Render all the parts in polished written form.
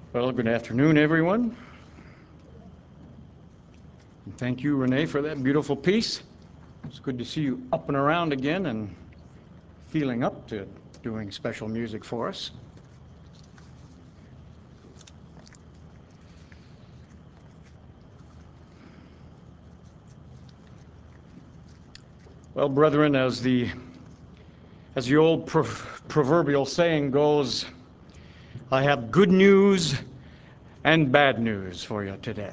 Well, good afternoon, everyone. And thank you, Renee, for that beautiful piece. It's good to see you up and around again and feeling up to doing special music for us. Well, brethren, as the old proverbial saying goes, I have good news and bad news for you today.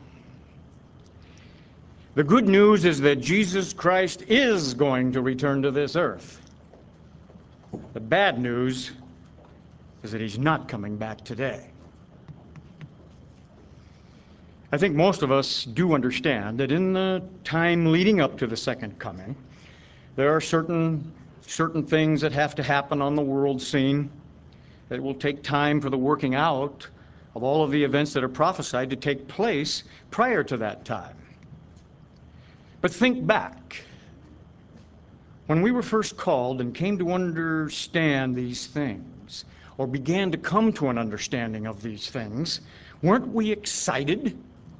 The good news is that Jesus Christ is going to return to this earth. The bad news is that he's not coming back today. I think most of us do understand that in the time leading up to the second coming, there are certain things that have to happen on the world scene. It will take time for the working out of all of the events that are prophesied to take place prior to that time. But think back. When we were first called and came to understand these things, or began to come to an understanding of these things, weren't we excited?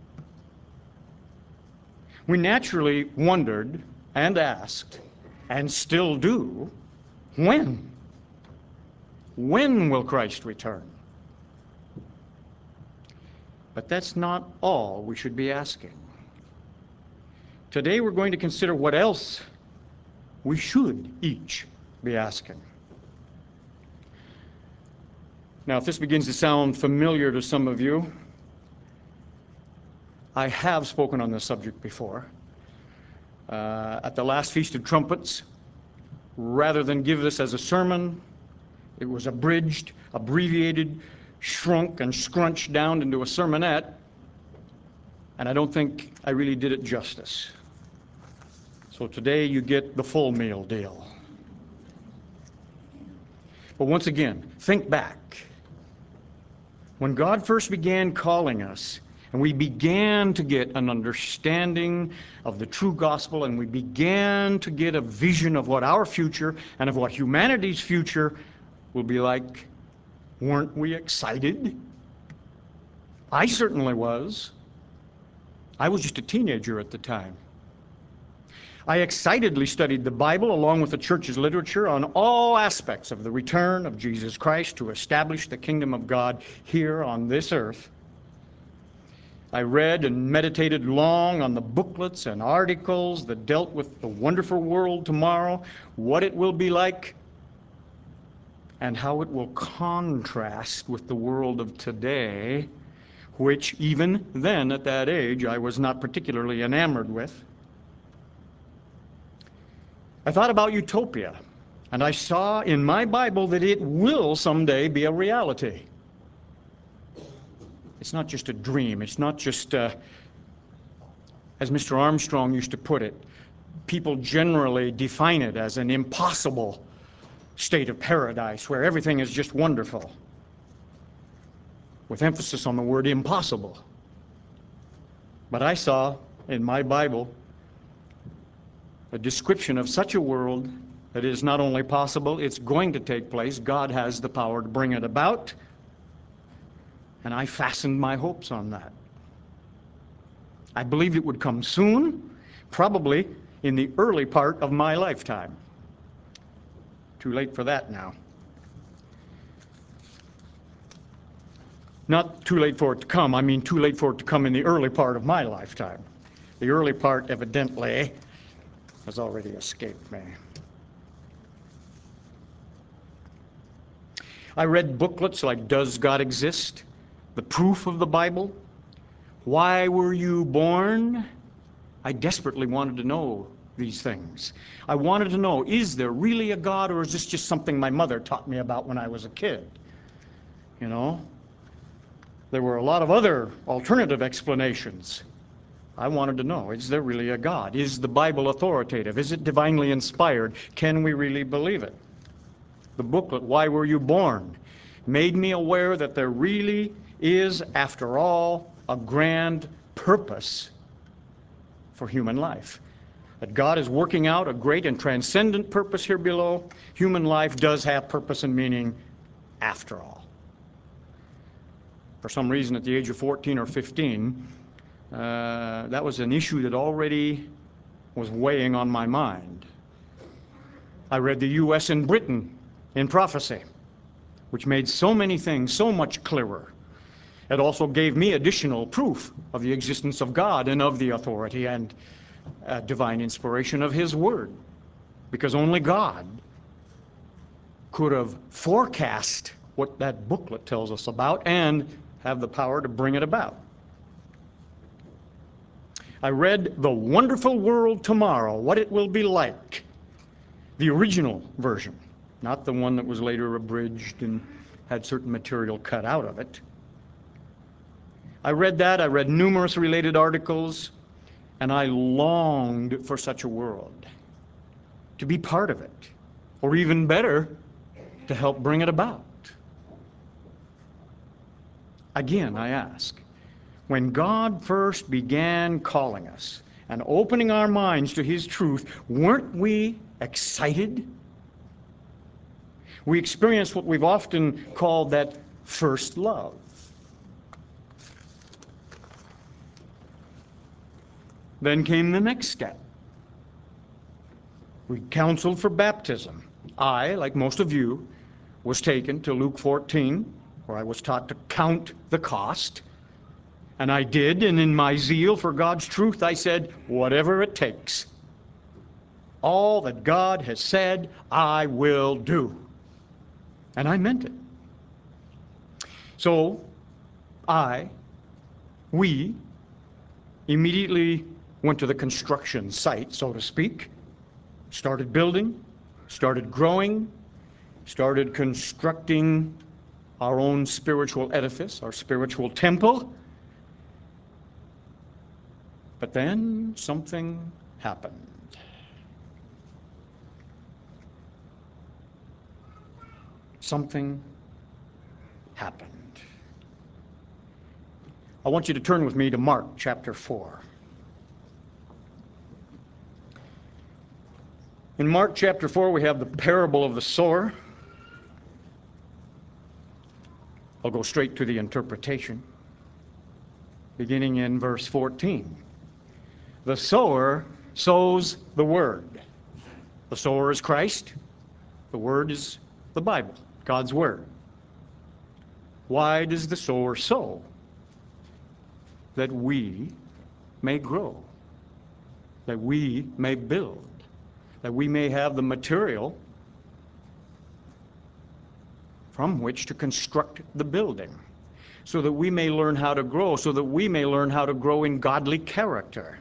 We naturally wondered and asked, and still do, when? When will Christ return? But that's not all we should be asking. Today we're going to consider what else we should each be asking. Now, if this begins to sound familiar to some of you, I have spoken on this subject before. At the last Feast of Trumpets, rather than give this as a sermon, it was abridged, abbreviated, shrunk, and scrunched down into a sermonette, and I don't think I really did it justice. So today you get the full meal deal. But once again, think back. When God first began calling us, and we began to get an understanding of the true gospel, and we began to get a vision of what our future and of what humanity's future will be like, weren't we excited? I certainly was. I was just a teenager at the time. I excitedly studied the Bible along with the church's literature on all aspects of the return of Jesus Christ to establish the kingdom of God here on this earth. I read and meditated long on the booklets and articles that dealt with the wonderful world tomorrow, what it will be like, and how it will contrast with the world of today, which even then at that age I was not particularly enamored with. I thought about utopia, and I saw in my Bible that it will someday be a reality. It's not just a dream. It's not just, as Mr. Armstrong used to put it, people generally define it as an impossible state of paradise where everything is just wonderful, with emphasis on the word impossible. But I saw in my Bible a description of such a world that is not only possible, it's going to take place. God has the power to bring it about, and I fastened my hopes on that. I believed it would come soon, probably in the early part of my lifetime. Too late for that now. Not too late for it to come, I mean too late for it to come in the early part of my lifetime. The early part, evidently, has already escaped me. I read booklets like Does God Exist? The Proof of the Bible, Why Were You Born? I desperately wanted to know these things. I wanted to know, is there really a God, or is this just something my mother taught me about when I was a kid? You know? There were a lot of other alternative explanations. I wanted to know, is there really a God? Is the Bible authoritative? Is it divinely inspired? Can we really believe it? The booklet, Why Were You Born?, made me aware that there really is, after all, a grand purpose for human life. That God is working out a great and transcendent purpose here below. Human life does have purpose and meaning after all. For some reason, at the age of 14 or 15, that was an issue that already was weighing on my mind. I read the U.S. and Britain in prophecy, which made so many things so much clearer. It also gave me additional proof of the existence of God and of the authority and divine inspiration of His Word, because only God could have forecast what that booklet tells us about and have the power to bring it about. I read The Wonderful World Tomorrow, What It Will Be Like, the original version, not the one that was later abridged and had certain material cut out of it. I read that, I read numerous related articles, and I longed for such a world, to be part of it, or even better, to help bring it about. Again, I ask, when God first began calling us and opening our minds to His truth, weren't we excited? We experienced what we've often called that first love. Then came the next step. We counseled for baptism. I, like most of you, was taken to Luke 14, where I was taught to count the cost. And I did, and in my zeal for God's truth, I said, whatever it takes. All that God has said, I will do. And I meant it. So, we immediately went to the construction site, so to speak, started building, started growing, started constructing our own spiritual edifice, our spiritual temple. But then something happened. Something happened. I want you to turn with me to Mark chapter 4. In Mark chapter 4, we have the parable of the sower. I'll go straight to the interpretation, beginning in verse 14. The sower sows the word. The sower is Christ. The word is the Bible, God's word. Why does the sower sow? That we may grow, that we may build, that we may have the material from which to construct the building, so that we may learn how to grow, so that we may learn how to grow in godly character.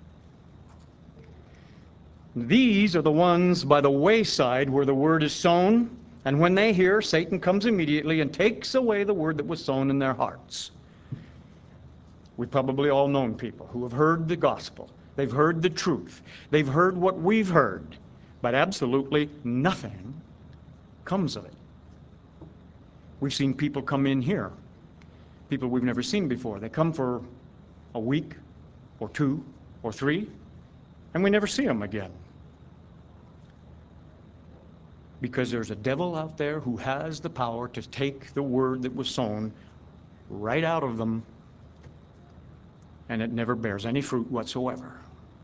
These are the ones by the wayside where the word is sown, and when they hear, Satan comes immediately and takes away the word that was sown in their hearts. We've probably all known people who have heard the gospel. They've heard the truth. They've heard what we've heard, but absolutely nothing comes of it. We've seen people come in here, people we've never seen before. They come for a week or 2 or 3, and we never see them again. Because there's a devil out there who has the power to take the word that was sown right out of them, and it never bears any fruit whatsoever.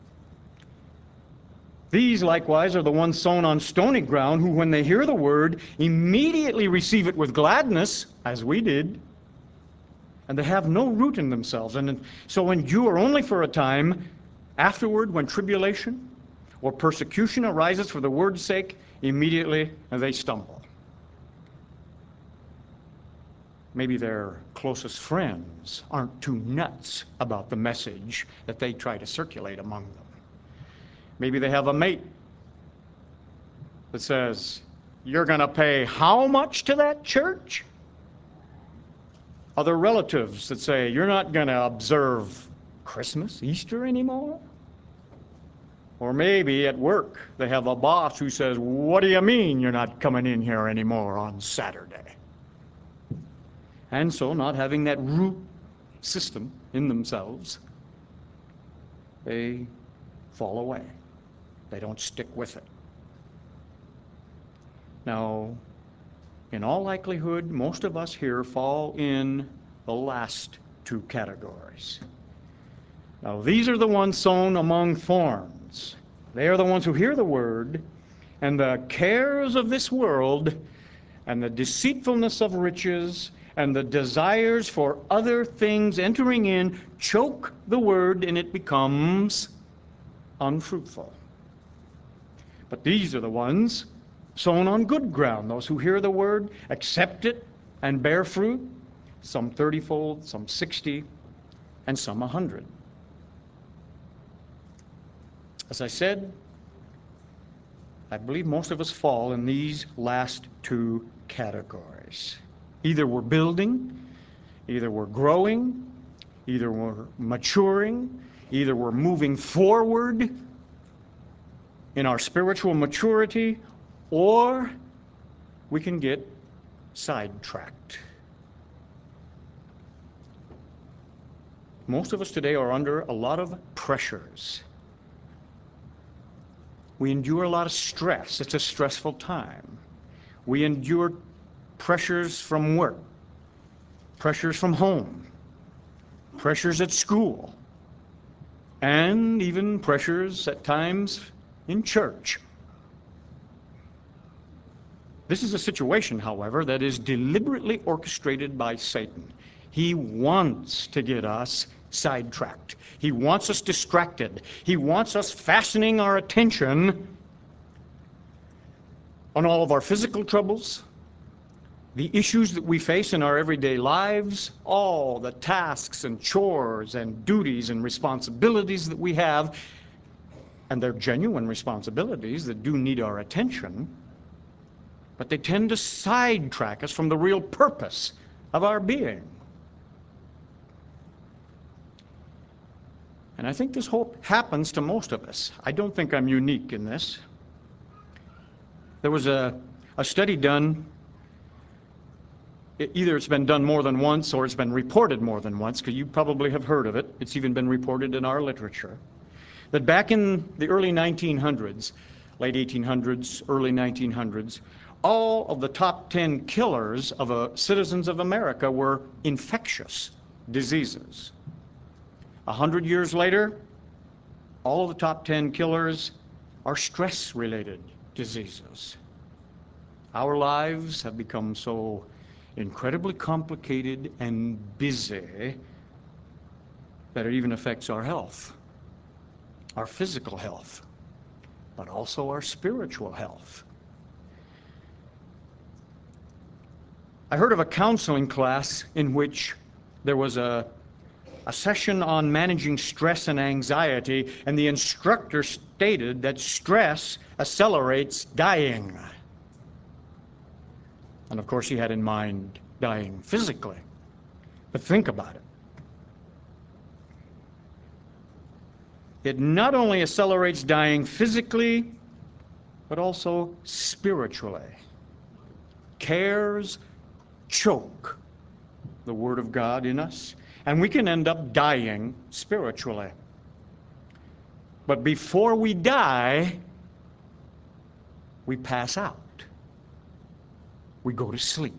These likewise are the ones sown on stony ground, who when they hear the word immediately receive it with gladness, as we did, and they have no root in themselves, and so endure only for a time. Afterward, when tribulation or persecution arises for the word's sake, immediately they stumble. Maybe their closest friends aren't too nuts about the message that they try to circulate among them. Maybe they have a mate that says, "You're going to pay how much to that church?" Other relatives that say, "You're not going to observe Christmas, Easter anymore?" Or maybe at work they have a boss who says, "What do you mean you're not coming in here anymore on Saturday?" And so, not having that root system in themselves, they fall away. They don't stick with it. Now, in all likelihood, most of us here fall in the last two categories. Now, these are the ones sown among thorns. They are the ones who hear the word, and the cares of this world, and the deceitfulness of riches, and the desires for other things entering in, choke the word, and it becomes unfruitful. But these are the ones sown on good ground, those who hear the word, accept it, and bear fruit, some 30-fold, some 60, and some 100. As I said, I believe most of us fall in these last two categories. Either we're building, either we're growing, either we're maturing, either we're moving forward in our spiritual maturity, or we can get sidetracked. Most of us today are under a lot of pressures. We endure a lot of stress. It's a stressful time. We endure pressures from work, pressures from home, pressures at school, and even pressures at times in church. This is a situation, however, that is deliberately orchestrated by Satan. He wants to get us sidetracked. He wants us distracted. He wants us fastening our attention on all of our physical troubles, the issues that we face in our everyday lives, all the tasks and chores and duties and responsibilities that we have, and they're genuine responsibilities that do need our attention, but they tend to sidetrack us from the real purpose of our being. And I think this whole happens to most of us. I don't think I'm unique in this. There was a study done, either it's been done more than once or it's been reported more than once, because you probably have heard of it. It's even been reported in our literature, that back in the early 1900s, late 1800s, early 1900s, all of the top 10 killers of citizens of America were infectious diseases. 100 years later, all of the top 10 killers are stress-related diseases. Our lives have become so incredibly complicated and busy that it even affects our health, our physical health, but also our spiritual health. I heard of a counseling class in which there was a session on managing stress and anxiety, and the instructor stated that stress accelerates dying. And of course he had in mind dying physically. But think about it. It not only accelerates dying physically, but also spiritually. Cares choke the Word of God in us, and we can end up dying spiritually. But before we die, we pass out. We go to sleep.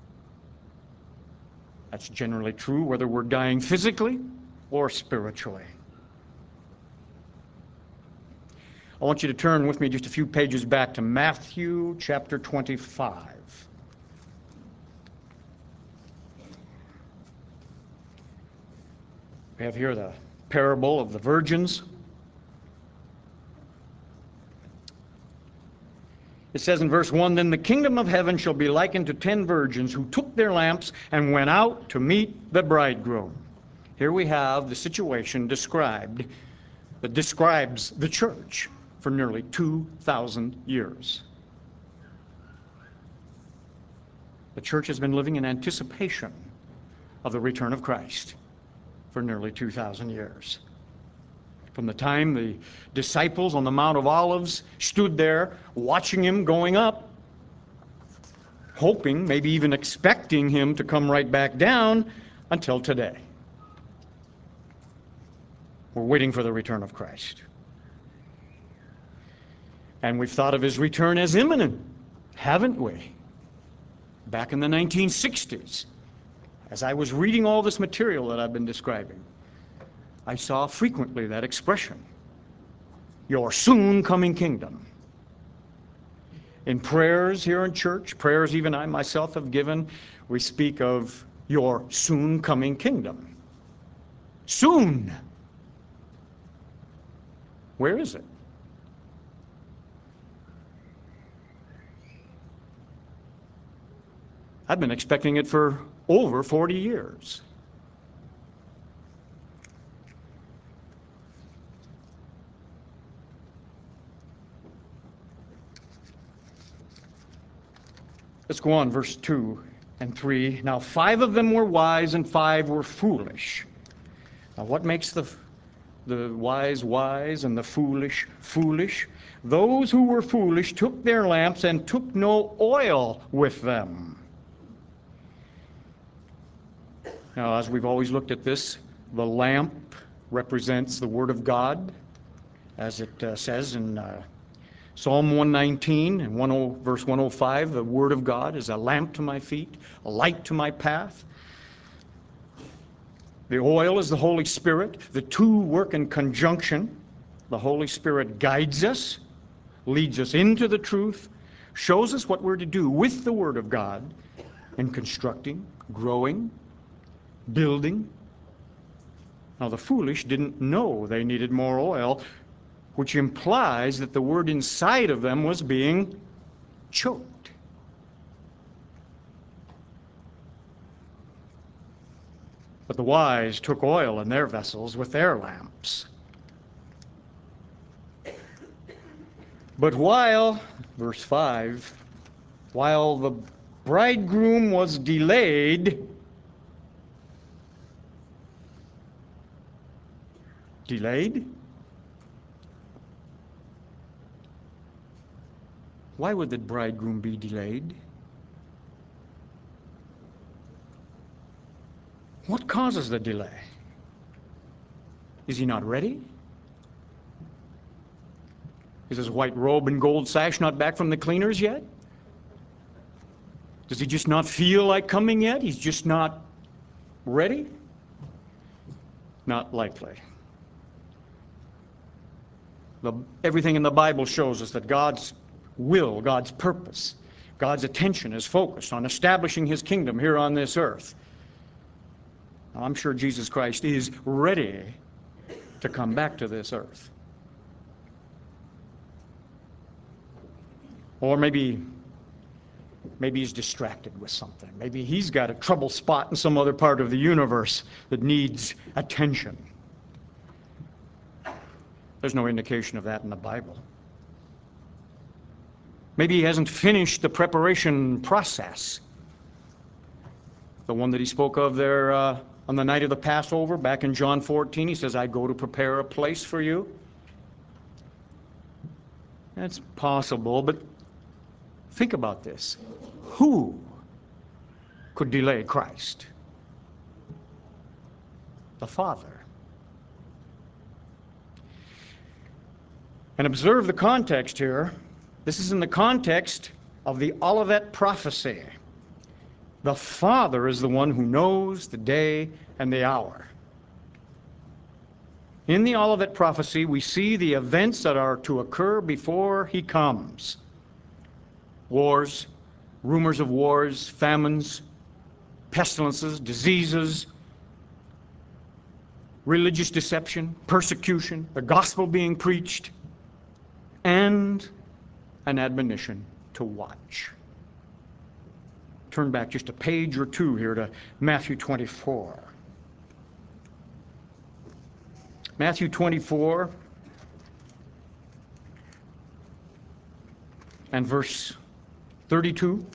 That's generally true whether we're dying physically or spiritually. I want you to turn with me just a few pages back to Matthew chapter 25. We have here the parable of the virgins. It says in verse 1, "Then the kingdom of heaven shall be likened to 10 virgins who took their lamps and went out to meet the bridegroom." Here we have the situation described that describes the church for nearly 2,000 years. The church has been living in anticipation of the return of Christ for nearly 2,000 years. From the time the disciples on the Mount of Olives stood there watching him going up, hoping, maybe even expecting him to come right back down, until today. We're waiting for the return of Christ. And we've thought of his return as imminent, haven't we? Back in the 1960s. As I was reading all this material that I've been describing, I saw frequently that expression, your soon coming kingdom. In prayers here in church, prayers even I myself have given, we speak of your soon coming kingdom. Soon. Where is it? I've been expecting it for over 40 years. Let's go on, verse 2 and 3. Now 5 of them were wise and 5 were foolish. Now what makes the wise wise and the foolish foolish? Those who were foolish took their lamps and took no oil with them. Now, as we've always looked at this, the lamp represents the Word of God, as it says in Psalm 119 and verse 105, the Word of God is a lamp to my feet, a light to my path. The oil is the Holy Spirit. The two work in conjunction. The Holy Spirit guides us, leads us into the truth, shows us what we're to do with the Word of God in constructing, growing, building. Now the foolish didn't know they needed more oil, which implies that the Word inside of them was being choked. But the wise took oil in their vessels with their lamps. But while, verse 5, while the bridegroom was delayed, why would the bridegroom be delayed? What causes the delay? Is he not ready? Is his white robe and gold sash not back from the cleaners yet? Does he just not feel like coming yet? He's just not ready? Not likely. Everything in the Bible shows us that God's will, God's purpose, God's attention is focused on establishing His kingdom here on this earth. Now, I'm sure Jesus Christ is ready to come back to this earth. Or maybe he's distracted with something. Maybe he's got a trouble spot in some other part of the universe that needs attention. There's no indication of that in the Bible. Maybe he hasn't finished the preparation process. The one that he spoke of there on the night of the Passover, back in John 14, he says, I go to prepare a place for you. That's possible, but think about this. Who could delay Christ? The Father. And observe the context here. This is in the context of the Olivet prophecy. The Father is the one who knows the day and the hour. In the Olivet prophecy, we see the events that are to occur before He comes. Wars, rumors of wars, famines, pestilences, diseases, religious deception, persecution, the gospel being preached, and an admonition to watch. Turn back just a page or two here to Matthew 24. Matthew 24 and verse 32.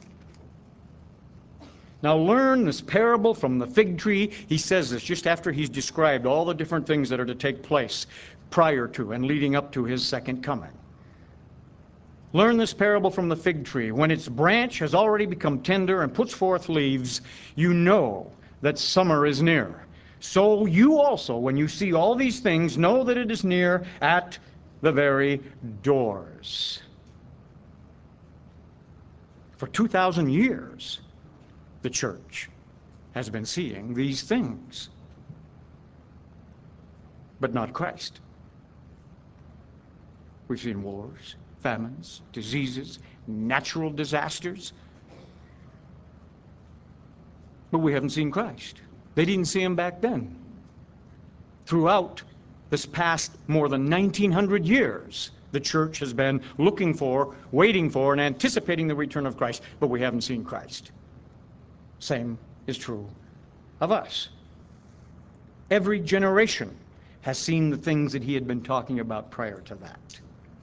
Now learn this parable from the fig tree. He says this just after he's described all the different things that are to take place prior to and leading up to His second coming. Learn this parable from the fig tree. When its branch has already become tender and puts forth leaves, you know that summer is near. So you also, when you see all these things, know that it is near at the very doors. For 2,000 years, the church has been seeing these things, but not Christ. We've seen wars, famines, diseases, natural disasters, but we haven't seen Christ. They didn't see him back then. Throughout this past more than 1900 years, the church has been looking for, waiting for, and anticipating the return of Christ, but we haven't seen Christ. Same is true of us. Every generation has seen the things that he had been talking about prior to that.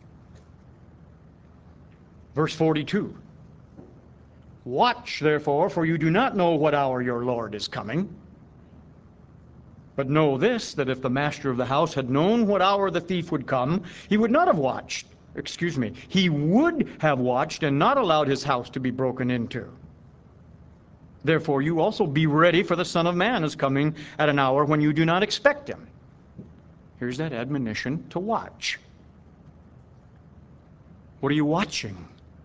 Verse 42. Watch, therefore, for you do not know what hour your Lord is coming. But know this, that if the master of the house had known what hour the thief would come, he would not have watched. He would have watched and not allowed his house to be broken into. Therefore, you also be ready, for the Son of Man is coming at an hour when you do not expect him. Here's that admonition to watch. What are you watching?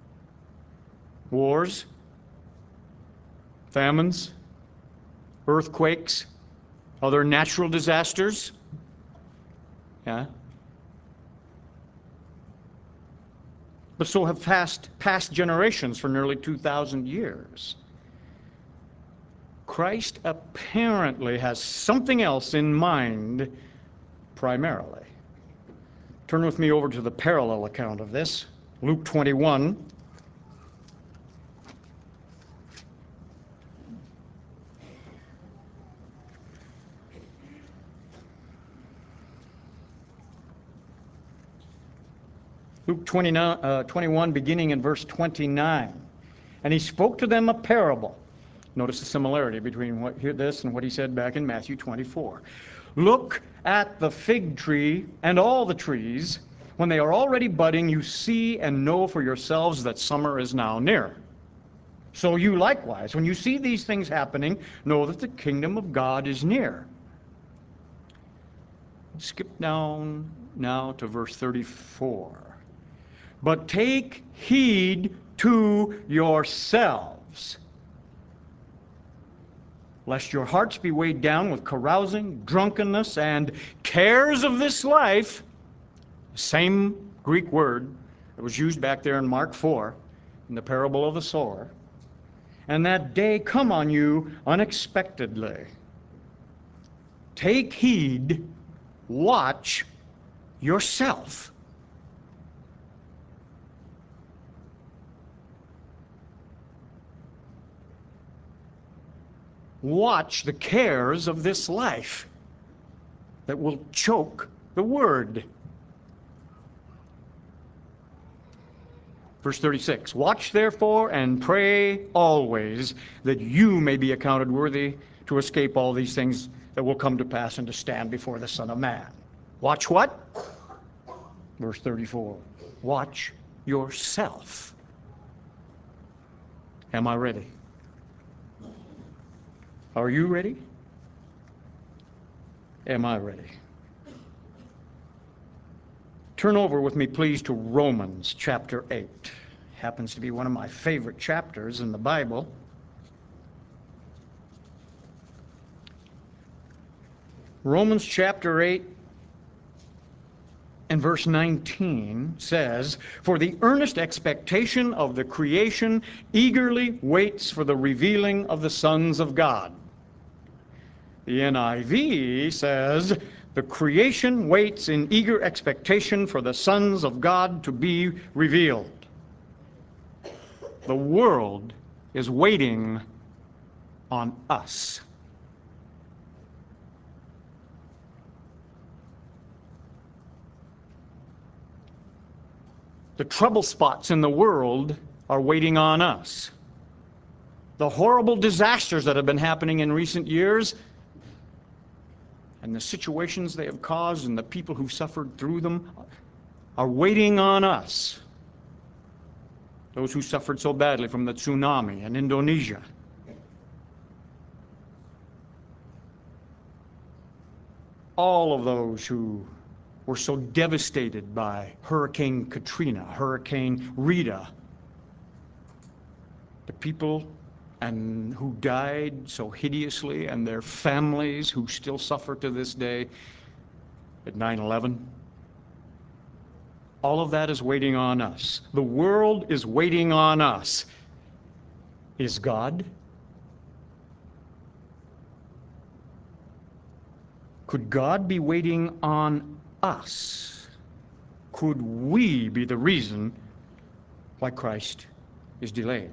Wars? Famines? Earthquakes? Other natural disasters? Yeah? But so have past generations for nearly 2,000 years. Christ apparently has something else in mind primarily. Turn with me over to the parallel account of this, Luke 21. Luke 21, beginning in verse 29. And he spoke to them a parable. Notice the similarity between this and what he said back in Matthew 24. Look at the fig tree and all the trees. When they are already budding, you see and know for yourselves that summer is now near. So you likewise, when you see these things happening, know that the kingdom of God is near. Skip down now to verse 34. But take heed to yourselves, lest your hearts be weighed down with carousing, drunkenness, and cares of this life. The same Greek word that was used back there in Mark 4, in the parable of the sower. And that day come on you unexpectedly. Take heed, watch yourself. Watch the cares of this life that will choke the word. Verse 36, watch therefore and pray always that you may be accounted worthy to escape all these things that will come to pass and to stand before the Son of Man. Watch what? Verse 34, watch yourself. Am I ready? Are you ready? Am I ready? Turn over with me, please, to Romans chapter 8. Happens to be one of my favorite chapters in the Bible. Romans chapter 8 and verse 19 says, for the earnest expectation of the creation eagerly waits for the revealing of the sons of God. The NIV says, the creation waits in eager expectation for the sons of God to be revealed. The world is waiting on us. The trouble spots in the world are waiting on us. The horrible disasters that have been happening in recent years and the situations they have caused and the people who suffered through them are waiting on us. Those who suffered so badly from the tsunami in Indonesia. All of those who were so devastated by Hurricane Katrina, Hurricane Rita. The people and who died so hideously, and their families who still suffer to this day at 9/11. All of that is waiting on us. The world is waiting on us. Is God? Could God be waiting on us? Could we be the reason why Christ is delayed?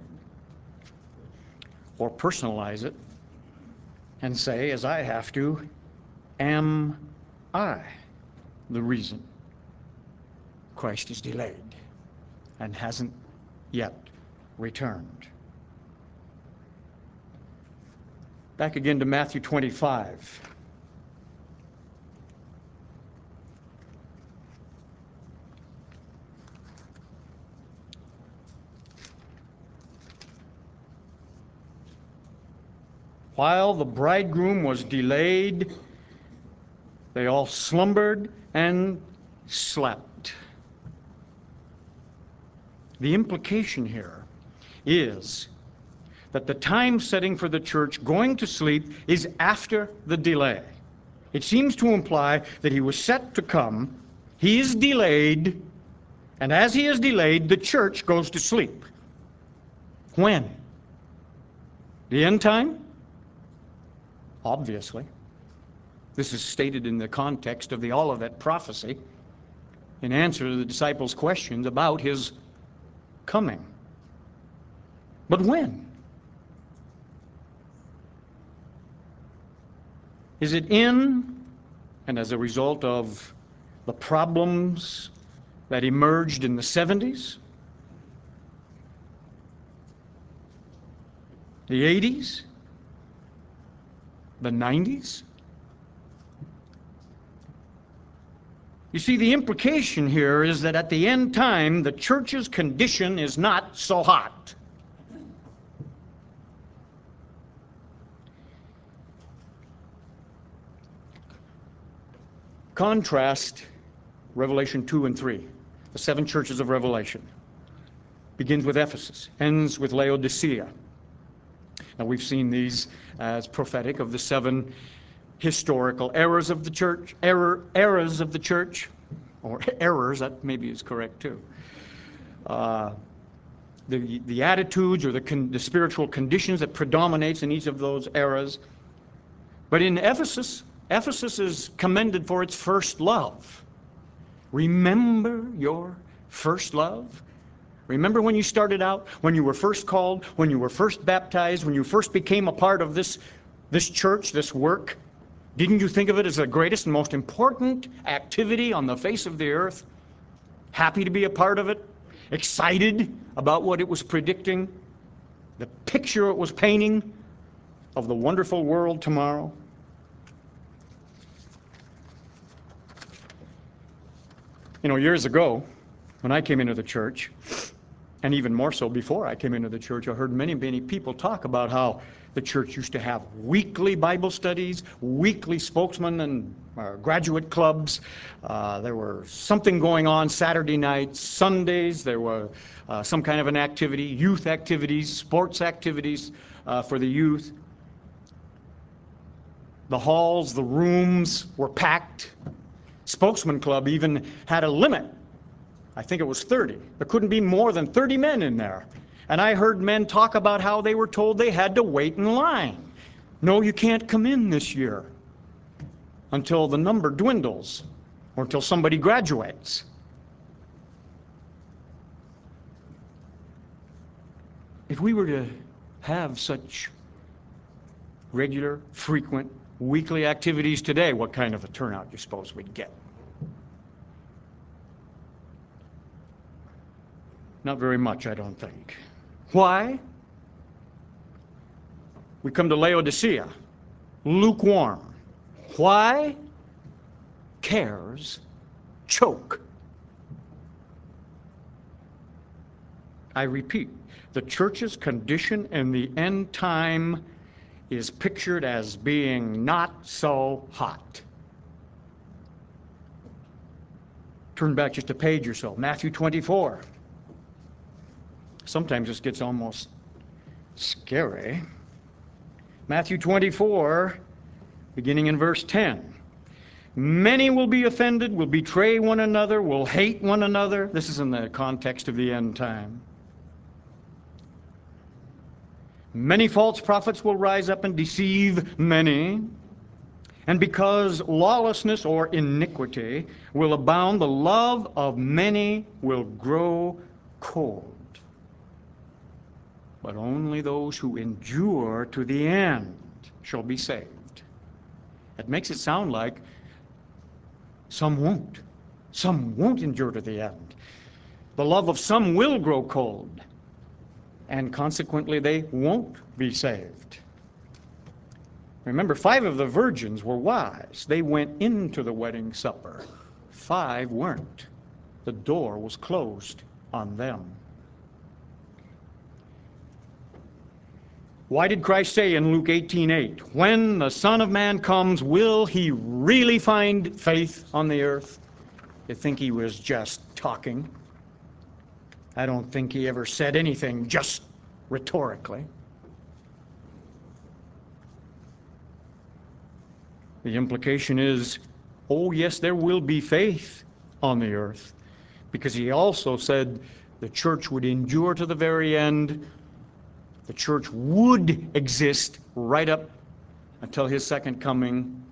Or personalize it and say, as I have to, am I the reason Christ is delayed and hasn't yet returned? Back again to Matthew 25. While the bridegroom was delayed, they all slumbered and slept. The implication here is that the time setting for the church going to sleep is after the delay. It seems to imply that he was set to come, he is delayed, and as he is delayed, the church goes to sleep. When? The end time? Obviously. This is stated in the context of the Olivet prophecy in answer to the disciples' questions about his coming. But when? Is it in and as a result of the problems that emerged in the 70s? The 80s? The 90s? You see, the implication here is that at the end time, the church's condition is not so hot. Contrast Revelation 2 and 3, the 7 churches of Revelation. Begins with Ephesus, ends with Laodicea. Now we've seen these as prophetic of the 7 historical eras of the church, eras of the church, or errors, that maybe is correct too. The attitudes or the spiritual conditions that predominates in each of those eras. But in Ephesus, Ephesus is commended for its first love. Remember your first love? Remember when you started out, when you were first called, when you were first baptized, when you first became a part of this church, this work? Didn't you think of it as the greatest and most important activity on the face of the earth? Happy to be a part of it? Excited about what it was predicting? The picture it was painting of the wonderful world tomorrow? You know, years ago, when I came into the church, and even more so before I came into the church, I heard many, many people talk about how the church used to have weekly Bible studies, weekly spokesmen and graduate clubs. There were something going on Saturday nights, Sundays. There were some kind of an activity, youth activities, sports activities for the youth. The halls, the rooms were packed. Spokesman Club even had a limit. I think it was 30. There couldn't be more than 30 men in there. And I heard men talk about how they were told they had to wait in line. No, you can't come in this year until the number dwindles or until somebody graduates. If we were to have such regular, frequent, weekly activities today, what kind of a turnout do you suppose we'd get? Not very much, I don't think. Why? We come to Laodicea, lukewarm. Why? Cares choke. I repeat, the church's condition in the end time is pictured as being not so hot. Turn back just a page or so, Matthew 24. Sometimes this gets almost Scary. Matthew 24, beginning in verse 10. Many will be offended, will betray one another, will hate one another. This is in the context of the end time. Many false prophets will rise up and deceive many. And because lawlessness or iniquity will abound, the love of many will grow cold. But only those who endure to the end shall be saved. It makes it sound like some won't. Some won't endure to the end. The love of some will grow cold, and consequently they won't be saved. Remember, 5 of the virgins were wise. They went into the wedding supper. 5 weren't. The door was closed on them. Why did Christ say in Luke 18:8, when the Son of Man comes, will he really find faith on the earth? You think he was just talking? I don't think he ever said anything just rhetorically. The implication is, oh yes, there will be faith on the earth, because he also said the church would endure to the very end. The church would exist right up until his second coming.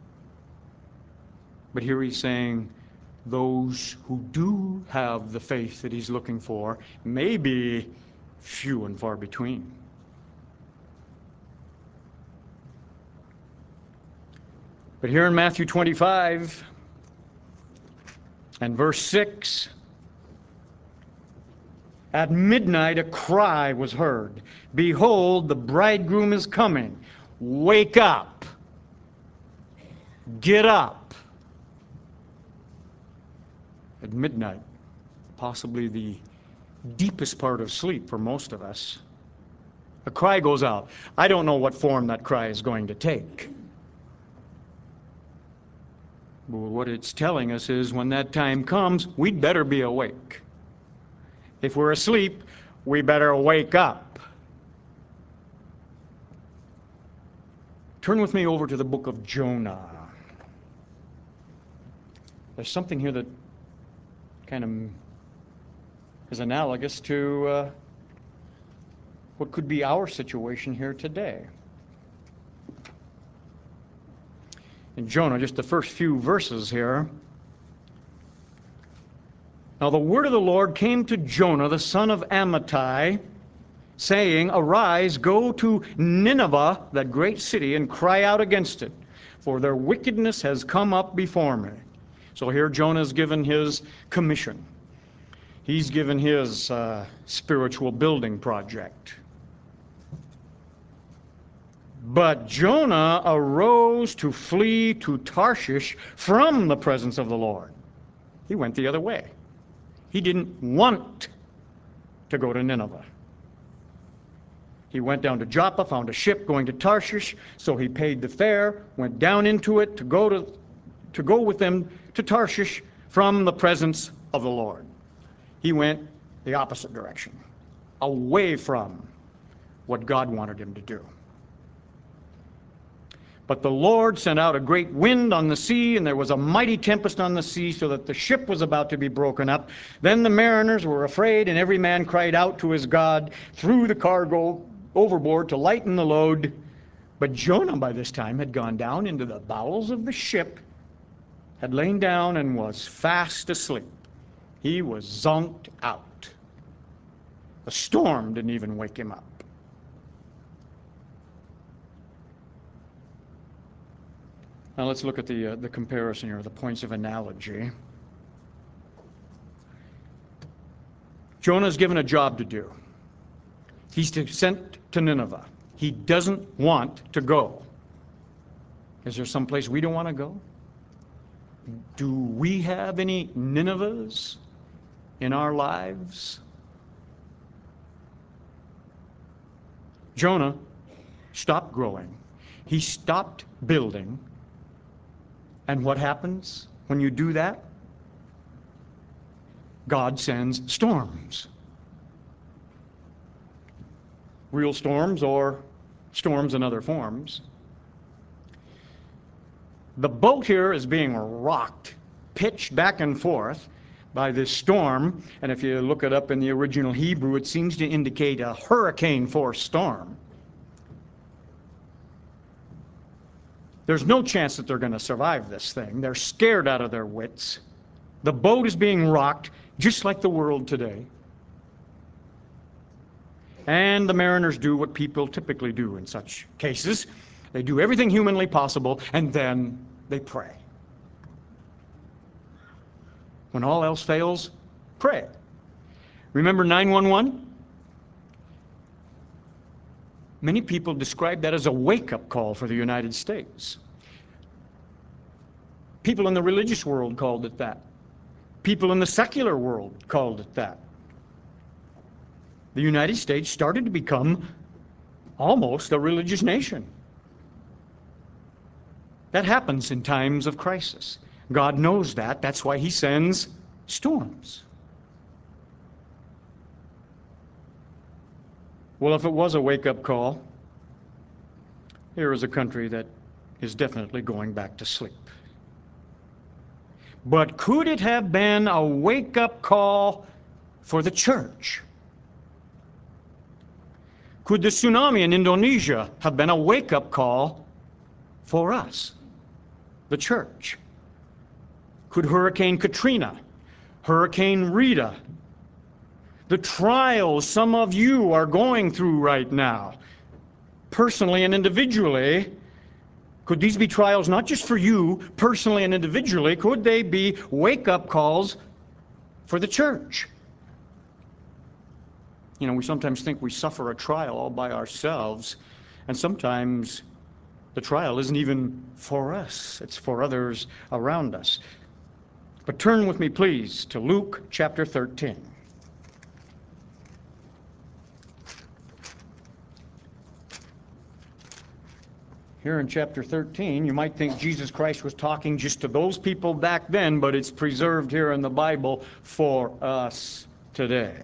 But here he's saying those who do have the faith that he's looking for may be few and far between. But here in Matthew 25 and verse 6, at midnight a cry was heard, behold, the bridegroom is coming. Wake up. Get up. At midnight, possibly the deepest part of sleep for most of us, a cry goes out. I don't know what form that cry is going to take. But what it's telling us is when that time comes, we'd better be awake. If we're asleep, we better wake up. Turn with me over to the book of Jonah. There's something here that kind of is analogous to what could be our situation here today. In Jonah, just the first few verses here. Now the word of the Lord came to Jonah, the son of Amittai, saying, arise, go to Nineveh, that great city, and cry out against it, for their wickedness has come up before me. So here Jonah's given his commission. He's given his spiritual building project. But Jonah arose to flee to Tarshish from the presence of the Lord. He went the other way. He didn't want to go to Nineveh. He went down to Joppa, found a ship going to Tarshish, so he paid the fare, went down into it to go with them to Tarshish from the presence of the Lord. He went the opposite direction, away from what God wanted him to do. But the Lord sent out a great wind on the sea, and there was a mighty tempest on the sea, so that the ship was about to be broken up. Then the mariners were afraid, and every man cried out to his God, threw the cargo overboard to lighten the load. But Jonah by this time had gone down into the bowels of the ship, had lain down, and was fast asleep. He was zonked out. The storm didn't even wake him up. Now let's look at the comparison here, the points of analogy. Jonah's given a job to do. He's sent to Nineveh. He doesn't want to go. Is there some place we don't want to go? Do we have any Ninevehs in our lives? Jonah stopped growing. He stopped building. And what happens when you do that? God sends storms. real storms or storms in other forms. The boat here is being rocked, pitched back and forth by this storm, and if you look it up in the original Hebrew, it seems to indicate a hurricane-force storm. There's no chance that they're going to survive this thing. They're scared out of their wits. The boat is being rocked just like the world today. And the mariners do what people typically do in such cases. They do everything humanly possible, and then they pray. When all else fails, pray. Remember 911? Many people describe that as a wake-up call for the United States. People in the religious world called it that. People in the secular world called it that. The United States started to become almost a religious nation. That happens in times of crisis. God knows that. That's why He sends storms. Well, if it was a wake-up call, here is a country that is definitely going back to sleep. But could it have been a wake-up call for the church? Could the tsunami in Indonesia have been a wake-up call for us, the church? Could Hurricane Katrina, Hurricane Rita, the trials some of you are going through right now, personally and individually, could these be trials not just for you, personally and individually? Could they be wake-up calls for the church? You know, we sometimes think we suffer a trial all by ourselves, and sometimes the trial isn't even for us. It's for others around us. But turn with me, please, to Luke chapter 13. Here in chapter 13, you might think Jesus Christ was talking just to those people back then, but it's preserved here in the Bible for us today.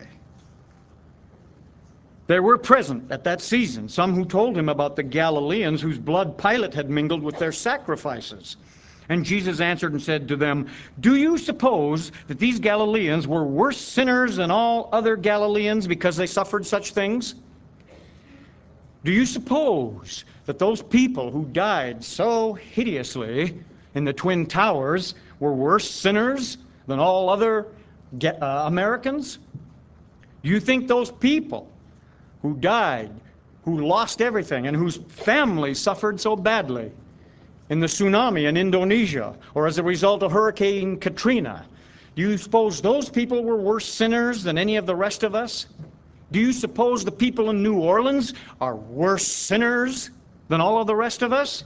There were present at that season some who told him about the Galileans whose blood Pilate had mingled with their sacrifices. And Jesus answered and said to them, "Do you suppose that these Galileans were worse sinners than all other Galileans because they suffered such things? Do you suppose that those people who died so hideously in the Twin Towers were worse sinners than all other Americans? Do you think those people who died, who lost everything, and whose families suffered so badly in the tsunami in Indonesia, or as a result of Hurricane Katrina, do you suppose those people were worse sinners than any of the rest of us? Do you suppose the people in New Orleans are worse sinners than all of the rest of us?"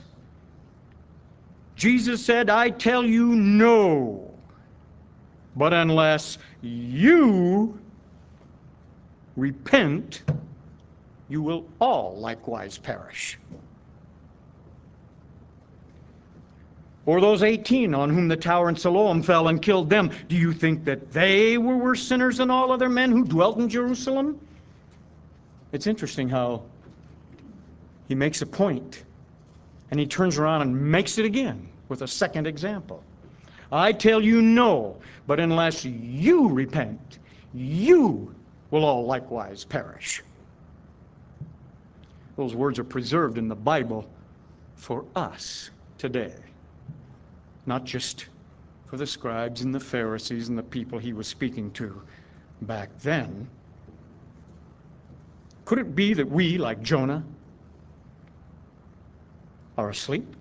Jesus said, "I tell you, no. But unless you repent, you will all likewise perish." Or those 18 on whom the tower in Siloam fell and killed them, do you think that they were worse sinners than all other men who dwelt in Jerusalem? It's interesting how he makes a point and he turns around and makes it again with a second example. "I tell you, no, but unless you repent, you will all likewise perish." Those words are preserved in the Bible for us today, not just for the scribes and the Pharisees and the people he was speaking to back then. Could it be that we, like Jonah, are asleep?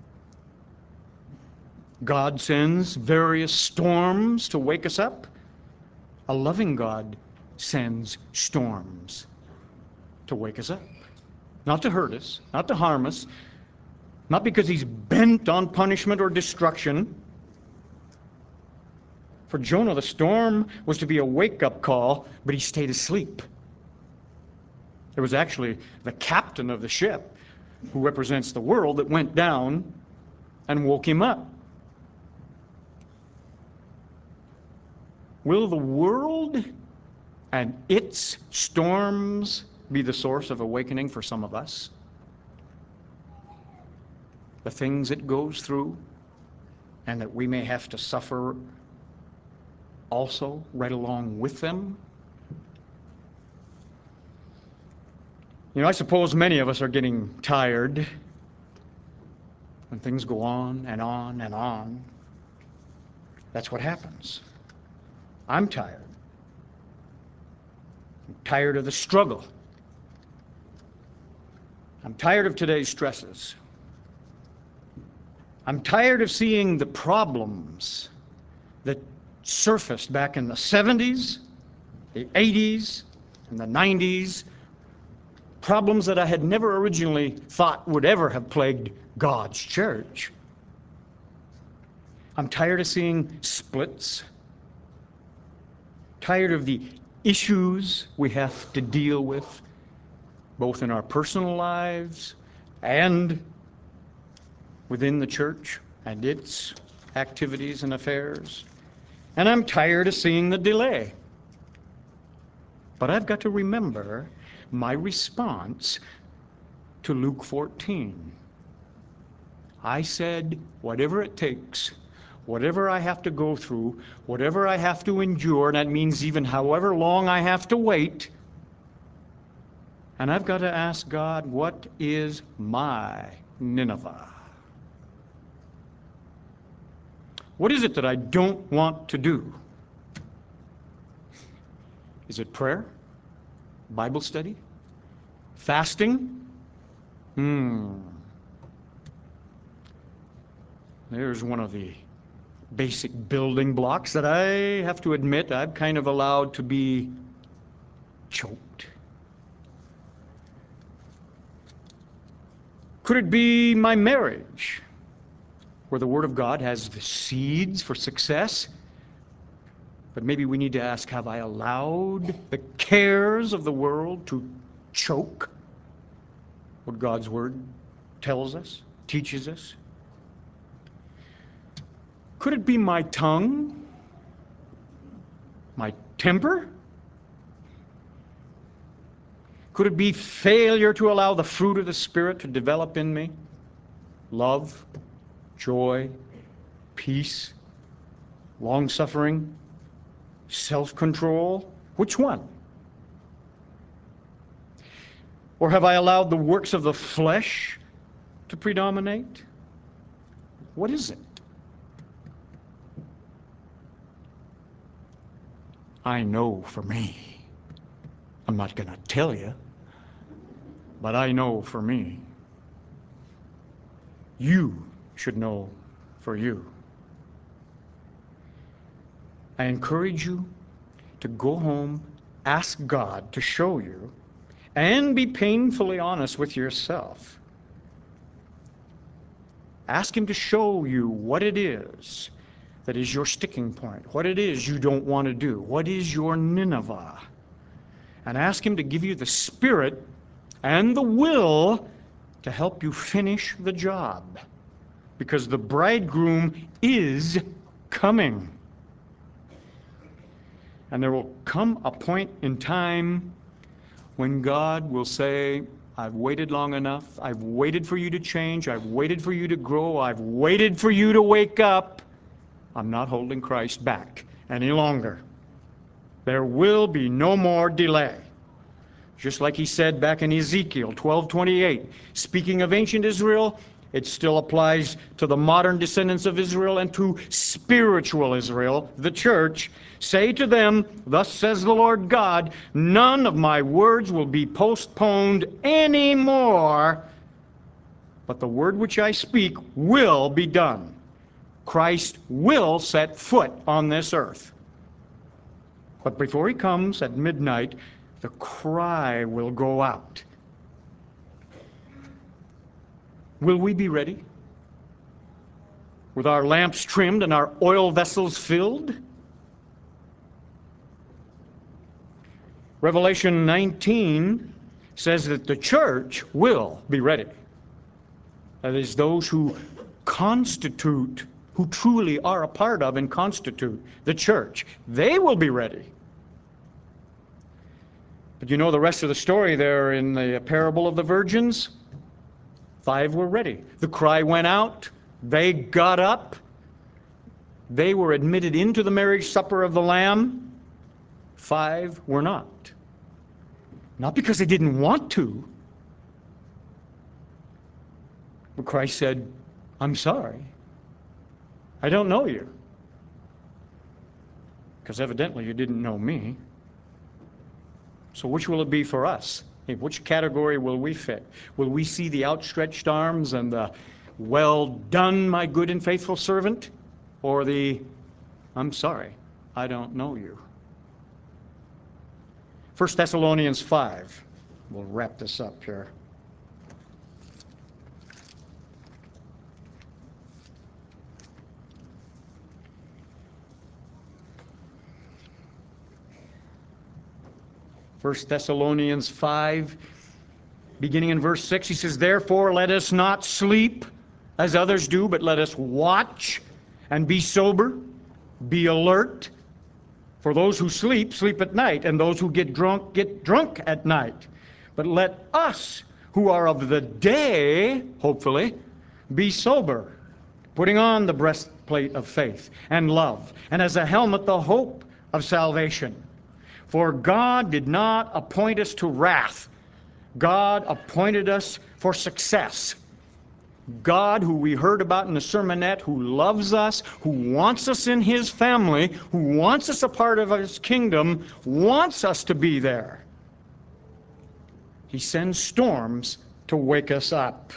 God sends various storms to wake us up. A loving God sends storms to wake us up. Not to hurt us, not to harm us, not because He's bent on punishment or destruction. For Jonah, the storm was to be a wake-up call, but he stayed asleep. It was actually the captain of the ship, who represents the world, that went down and woke him up. Will the world and its storms be the source of awakening for some of us. The things it goes through, and that we may have to suffer also right along with them. You know, I suppose many of us are getting tired when things go on and on and on. That's what happens. I'm tired. I'm tired of the struggle. I'm tired of today's stresses. I'm tired of seeing the problems that surfaced back in the 70s, the 80s, and the 90s, problems that I had never originally thought would ever have plagued God's church. I'm tired of seeing splits, tired of the issues we have to deal with, both in our personal lives and within the church and its activities and affairs. And I'm tired of seeing the delay. But I've got to remember my response to Luke 14. I said, whatever it takes, whatever I have to go through, whatever I have to endure, and that means even however long I have to wait, and I've got to ask God, what is my Nineveh? What is it that I don't want to do? Is it prayer? Bible study? Fasting? There's one of the basic building blocks that I have to admit I've kind of allowed to be choked. Could it be my marriage, where the Word of God has the seeds for success? But maybe we need to ask, have I allowed the cares of the world to choke what God's Word tells us, teaches us? Could it be my tongue? My temper? Could it be failure to allow the fruit of the Spirit to develop in me? Love, joy, peace, long-suffering, self-control? Which one? Or have I allowed the works of the flesh to predominate? What is it? I know for me. I'm not going to tell you, but I know for me. You should know for you. I encourage you to go home, ask God to show you, and be painfully honest with yourself. Ask Him to show you what it is that is your sticking point, what it is you don't want to do, what is your Nineveh. And ask Him to give you the spirit and the will to help you finish the job. Because the bridegroom is coming. And there will come a point in time when God will say, I've waited long enough. I've waited for you to change. I've waited for you to grow. I've waited for you to wake up. I'm not holding Christ back any longer. There will be no more delay. Just like He said back in Ezekiel 12:28, speaking of ancient Israel, it still applies to the modern descendants of Israel and to spiritual Israel, the church. Say to them, thus says the Lord God, none of my words will be postponed anymore, but the word which I speak will be done. Christ will set foot on this earth. But before He comes at midnight, the cry will go out. Will we be ready? With our lamps trimmed and our oil vessels filled? Revelation 19 says that the church will be ready. That is, those who constitute, who truly are a part of and constitute the church, they will be ready. But you know the rest of the story there in the parable of the virgins? 5 were ready. The cry went out. They got up. They were admitted into the marriage supper of the Lamb. 5 were not. Not because they didn't want to. But Christ said, I'm sorry. I don't know you. Because evidently you didn't know me. So which will it be for us? In which category will we fit? Will we see the outstretched arms and the well done, my good and faithful servant? Or the I'm sorry, I don't know you? 1 Thessalonians 5. We'll wrap this up here. First Thessalonians 5, beginning in verse 6, he says, Therefore let us not sleep as others do, but let us watch and be sober, be alert. For those who sleep, sleep at night, and those who get drunk at night. But let us who are of the day, hopefully, be sober, putting on the breastplate of faith and love, and as a helmet the hope of salvation. For God did not appoint us to wrath. God appointed us for success. God, who we heard about in the sermonette, who loves us, who wants us in His family, who wants us a part of His kingdom, wants us to be there. He sends storms to wake us up.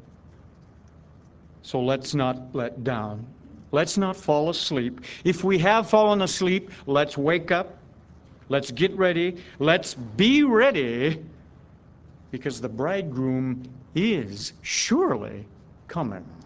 So let's not let down. Let's not fall asleep. If we have fallen asleep, let's wake up. Let's get ready. Let's be ready, because the bridegroom is surely coming.